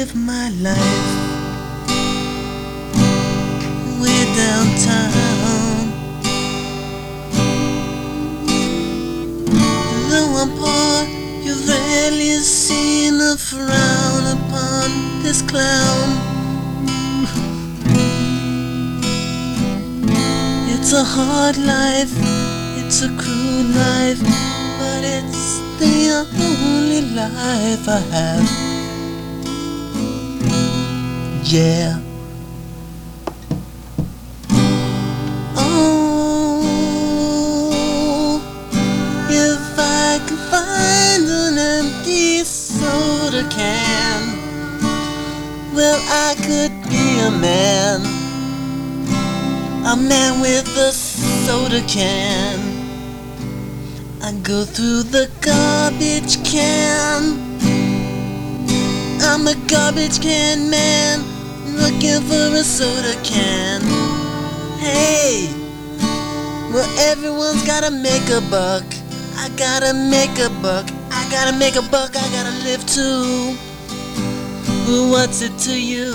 live my life way downtown. Though I'm poor, you've rarely seen a frown upon this clown. It's a hard life, it's a cruel life, but it's the only life I have. Yeah. Oh, if I could find an empty soda can, well, I could be a man with a soda can. I go through the garbage can. I'm a garbage can man, looking for a soda can. Hey, well, everyone's gotta make a buck. I gotta make a buck. I gotta make a buck. I gotta live too. What's it to you?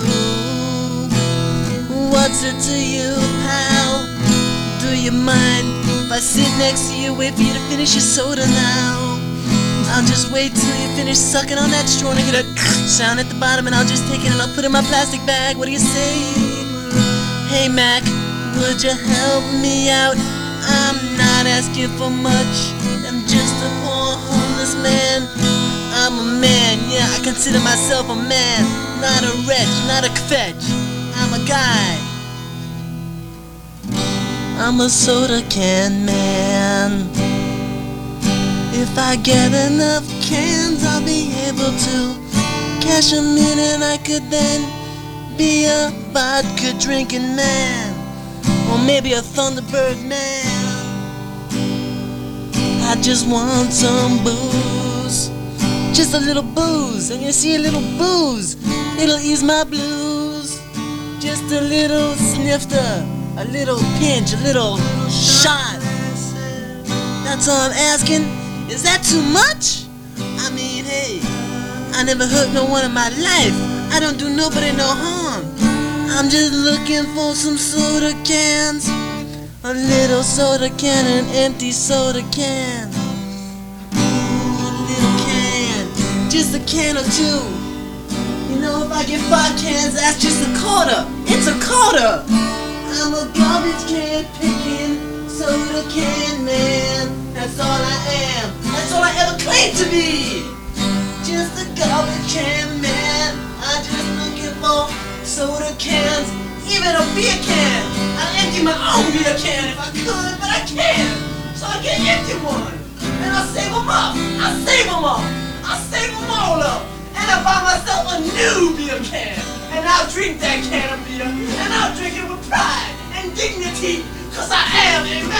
What's it to you, pal? Do you mind if I sit next to you, wait for you to finish your soda now? I'll just wait till you finish sucking on that straw and I get a sound at the bottom, and I'll just take it and I'll put it in my plastic bag. What do you say? Hey Mac, would you help me out? I'm not asking for much. I'm just a poor homeless man. I'm a man, yeah, I consider myself a man. Not a wretch, not a fetch. I'm a guy. I'm a soda can man. If I get enough cans, I'll be able to cash them in, and I could then be a vodka drinking man, or maybe a Thunderbird man. I just want some booze, just a little booze, and you see, a little booze, it'll ease my blues. Just a little snifter, a little pinch, a little shot. That's all I'm asking. Is that too much? I mean, hey, I never hurt no one in my life. I don't do nobody no harm. I'm just looking for some soda cans. A little soda can, an empty soda can. Ooh, a little can, just a can or two. You know, if I get 5 cans, that's just a quarter. It's a quarter. I'm a garbage can picking soda can man. That's all I am. That's all I ever claimed to be. Just a garbage can man. I'm just looking for soda cans, even a beer can. I'd empty my own beer can if I could, but I can't. So I get an empty one, and I'll save them up. I'll save them up. I'll save them all up. And I'll buy myself a new beer can. And I'll drink that can of beer. And I'll drink it with pride and dignity, 'cause I am a man.